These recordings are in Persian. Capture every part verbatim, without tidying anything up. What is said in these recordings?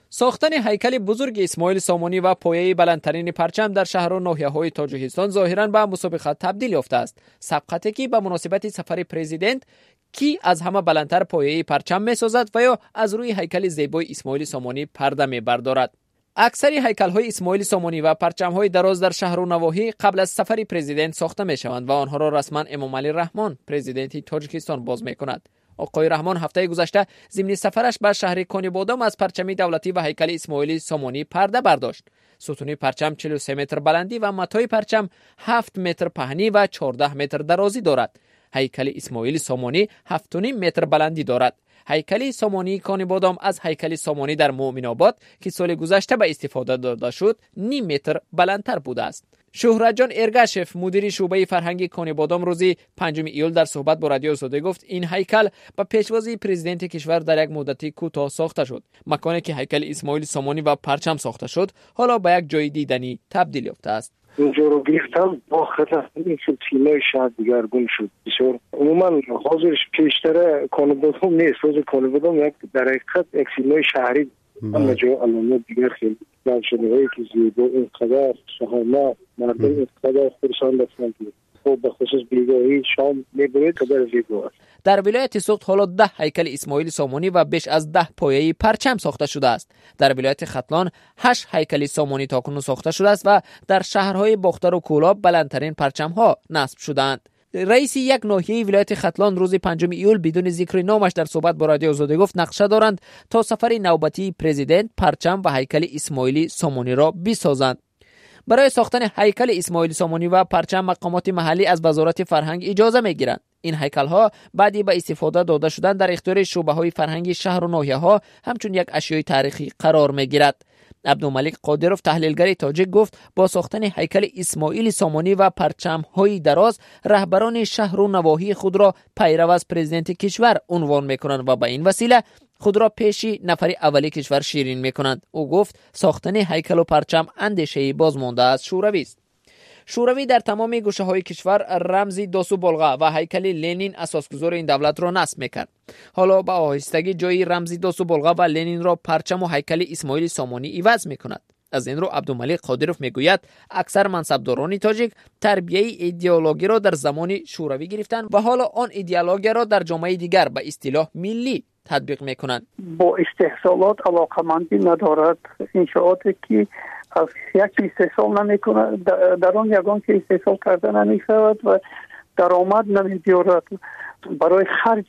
ساختن هیکل بزرگ اسماعیل سامانی و پایه بلندترین پرچم در شهر و ناحیه‌های تاجیکستان ظاهراً به مسابقه تبدیل یافته است. سبقتی که به مناسبت سفر پرزیدنت کی از همه بلندتر پایه پرچم می‌سازد و یا از روی هیکل زیبای اسماعیل سامانی پرده می‌بردارد. اکثر هیکل‌های اسماعیل سامانی و پرچم‌های دراز در شهر و نواحی قبل از سفر پرزیدنت ساخته می‌شوند و آنها را رسما امام علی رحمان پرزیدنت تاجیکستان باز می‌کند. آقای رحمان هفته گذشته ضمن سفرش به شهر کانیبادام از پرچم دولتی و هیکل اسماعیل سامانی پرده برداشت. ستون پرچم چهل و سه متر بلندی و متای پرچم هفت متر پهنی و چهارده متر درازی دارد. هیکل اسماعیل سامانی هفت و نیم متر بلندی دارد. هیکل سامانی کانیبادام از هیکل سامانی در مومن آباد که سال گذشته به استفاده داده شد نیم متر بلندتر بوده است. شهرت جان ارگشف مدیر شعبه فرهنگی کانیبادام روزی پنجم ایول در صحبت با رادیو آزادی گفت این هیکل با پیشوازی پرزیدنت کشور در یک مدتی کوتاه ساخته شد. مکانی که هیکل اسماعیل سامانی و پرچم ساخته شد حالا به یک جای دیدنی تبدیل یافته است. اینجا رو گرفتم با خطر این شد تیمای شهر دیگرگون شد. بسیار عموما حاضرش پیشتر کانیبادام نیست. روز کانیبادام یک در حقیقت یک تیمای شهری اما جای علامه دیگر خیلی در شده هایی که زیبا اینقدر شهامت مردم اینقدر خودشان دستن که خب به خصوص بیگاهی شام میبوید قدر زیبا است. در ولایت سوخت حالا ده هیکل اسماعیل سامانی و بیش از ده پایه پرچم ساخته شده است. در ولایت ختلان هشت هیکل سامانی تاکنون ساخته شده است و در شهرهای باختر و کولاب بلندترین پرچم ها نصب شدند. رئیس یک ناحیه ولایت ختلان روز پنجم ایول بدون ذکر نامش در صحبت با رادیو آزادی گفت نقشه دارند تا سفر نوبتی پرزیدنت پرچم و هیکل اسماعیل سامانی را بسازند. برای ساختن هیکل اسماعیل سامانی و پرچم مقامات محلی از وزارت فرهنگ اجازه میگیرند. این هیکل ها بعدی به استفاده داده شدن در اختیار شعبه های فرهنگی شهر و ناحیه ها همچون یک اشیای تاریخی قرار میگیرد. عبدالملک قادروف تحلیلگر تاجیک گفت با ساختن هیکل اسماعیل سامانی و پرچم های دراز رهبران شهر و نواحی خود را پیرو از پرزیدنت کشور عنوان میکنند و به این وسیله خود را پیشی نفر اولی کشور شیرین میکنند. او گفت ساختن هیکل و پرچم اندیشه بازمانده از شوروی است. شوروی در تمام گوشه های کشور رمزی داسو بلغا و هیکل لنین اساسگذار این دولت را نصب میکرد. حالا با آهستگی جای رمزی داسو بلغا و لنین را پرچم و هیکل اسماعیل سامانی عوض میکند. از این رو عبدالملک قادروف میگوید اکثر منصبداران تاجیک تربیه ایدئولوژی را در زمان شوروی گرفتند و حالا آن ایدئولوژی را در جامعه دیگر به اصطلاح ملی تطبیق میکنند. با استحصالات علاقمندی ندارد. انشاءاتی که از یک استحصال نمیکنه در آن یگان که استحصال کرده نمیشود و درآمد نمی‌دارد. برای خرج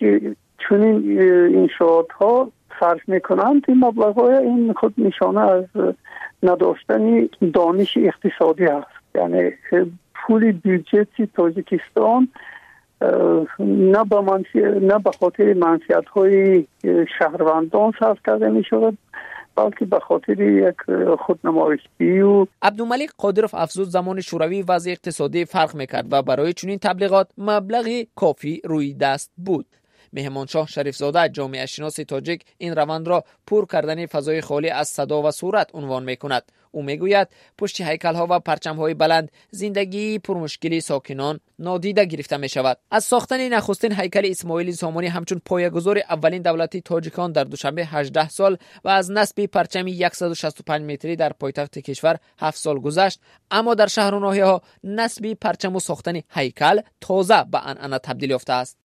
چنین انشاءات ها صرف میکنند. این مبلغ های این خود نشانه از نداشتن دانش اقتصادی است. یعنی پول بودجه تاجیکستان نه به منفی نه به خاطر منفعت های شهروندان صرف کرده می شود بلکه به خاطر یک خودنمایشی. و عبدالملک قادروف افزود زمان شوروی وضع اقتصادی فرق میکرد و برای چنین تبلیغات مبلغی کافی روی دست بود. مهمانشاه شریف زاده جامعه شناس تاجیک این روند را پر کردن فضای خالی از صدا و صورت عنوان میکند. او میگوید پشت هیکل ها و پرچم های بلند زندگی پرمشکلی ساکنان نادیده گرفته می شود. از ساختن نخستین هیکل اسماعیل سامانی همچون پایه‌گذار اولین دولتی تاجیکان در دوشنبه هجده سال و از نصب پرچم صد و شصت و پنج متری در پایتخت کشور هفت سال گذشت، اما در شهر و ناحیه ها نصب پرچم و ساختن هیکل تازه به عنعنه تبدیل یافته است.